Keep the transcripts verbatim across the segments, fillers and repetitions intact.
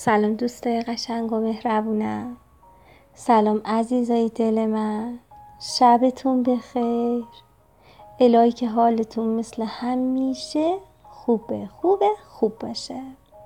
سلام دوستای قشنگ و مهربونم. سلام عزیزای دل من. شبتون بخیر. الهی که حالتون مثل همیشه خوبه خوبه خوب باشه.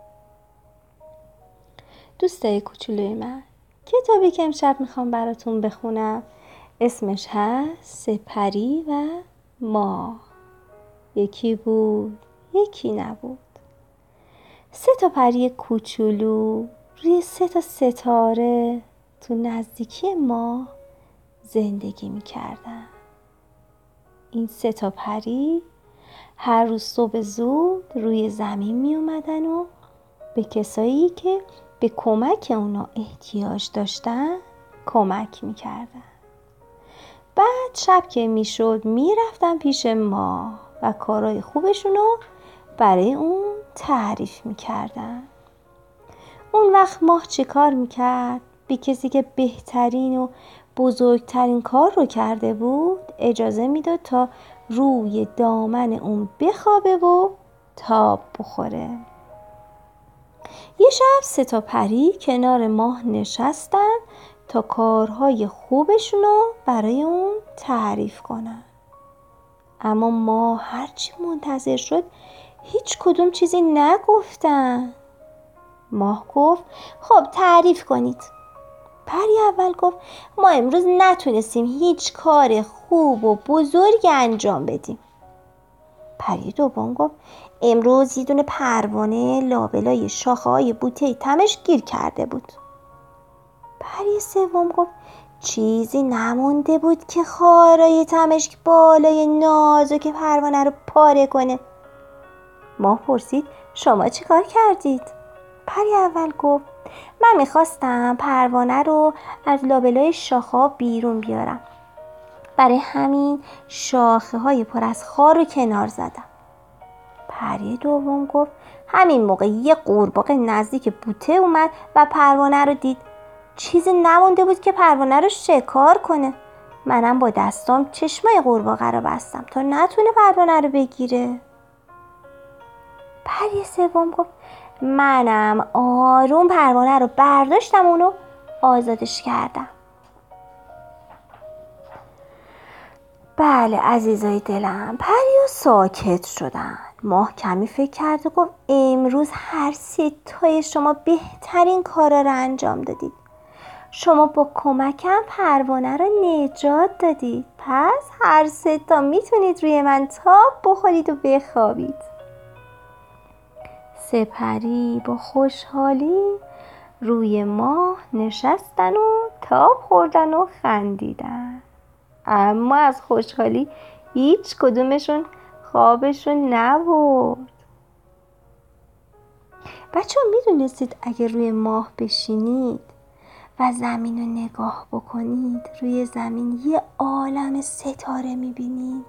دوستای کوچولوی من، کتابی که امشب میخوام براتون بخونم اسمش هست سپری و ماه. یکی بود یکی نبود. سه تا پری کوچولو روی سه تا ستاره تو نزدیکی ماه زندگی میکردن. این سه تا پری هر روز صبح زود روی زمین می اومدن و به کسایی که به کمک اونا احتیاج داشتن کمک میکردن. بعد شب که میشد میرفتن پیش ماه و کارهای خوبشونو برای اون تعریف میکردن. اون وقت ماه چه کار میکرد؟ به کسی که بهترین و بزرگترین کار رو کرده بود اجازه میداد تا روی دامن اون بخوابه و تاب بخوره. یه شب سه تا پری کنار ماه نشستن تا کارهای خوبشونو برای اون تعریف کنن. اما ماه هرچی منتظر شد هیچ کدوم چیزی نگفتن. ماه گفت خب تعریف کنید. پری اول گفت ما امروز نتونستیم هیچ کار خوب و بزرگی انجام بدیم. پری دوم گفت امروز یه دونه پروانه لابلای شاخه‌های بوته تمش گیر کرده بود. پری سوم گفت چیزی نمونده بود که خارای تمش بالای نازک پروانه رو پاره کنه. ماه پرسید شما چی کار کردید؟ پری اول گفت من میخواستم پروانه رو از لابلای شاخه‌ها بیرون بیارم. برای همین شاخه های پر از خار رو کنار زدم. پری دوم گفت همین موقع یه قورباغه نزدیک بوته اومد و پروانه رو دید. چیزی نمونده بود که پروانه رو شکار کنه. منم با دستام چشمای قورباغه رو بستم تا نتونه پروانه رو بگیره. پری سوم گفت منم آروم پروانه رو برداشتم اونو آزادش کردم. بله عزیزای دلم، پریا ساکت شدن. ماه کمی فکر کرد و گفت امروز هر سه تای شما بهترین کارا رو انجام دادید. شما با کمکم پروانه رو نجات دادید. پس هر سه تا میتونید روی من تاب بخورید و بخوابید. سه پری با خوشحالی روی ماه نشستن و تاب خوردن و خندیدن. اما از خوشحالی هیچ کدومشون خوابشون نبرد. بچه ها میدونستید اگه روی ماه بشینید و زمین رو نگاه بکنید روی زمین یه عالم ستاره میبینید؟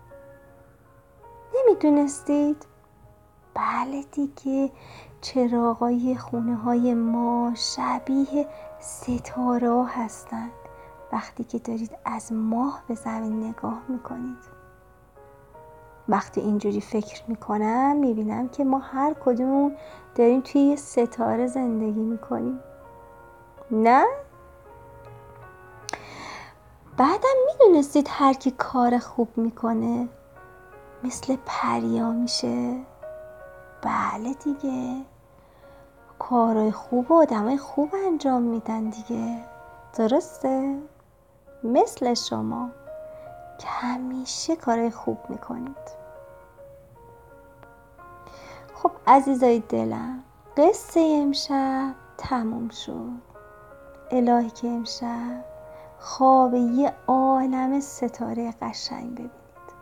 نمیدونستید؟ بله دیگه، چراغای خونه های ما شبیه ستاره ها هستن وقتی که دارید از ماه به زمین نگاه میکنید. وقتی اینجوری فکر میکنم میبینم که ما هر کدومون داریم توی یه ستاره زندگی میکنیم، نه؟ بعدم میدونستید هر کی کار خوب میکنه مثل پریا میشه؟ بله دیگه، کارهای خوب و آدمای خوب انجام میدن دیگه، درسته؟ مثل شما که همیشه کارهای خوب میکنید. خب عزیزای دلم، قصه امشب تموم شد. الهی که امشب خواب یه عالم ستاره قشنگ ببینید.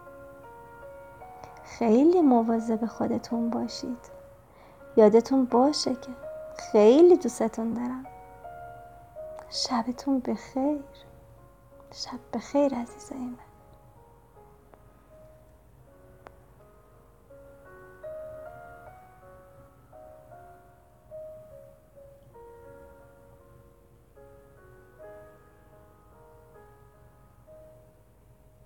خیلی مواظب خودتون باشید. یادتون باشه که خیلی دوستتون دارم. شبتون بخیر. شب بخیر عزیزای من.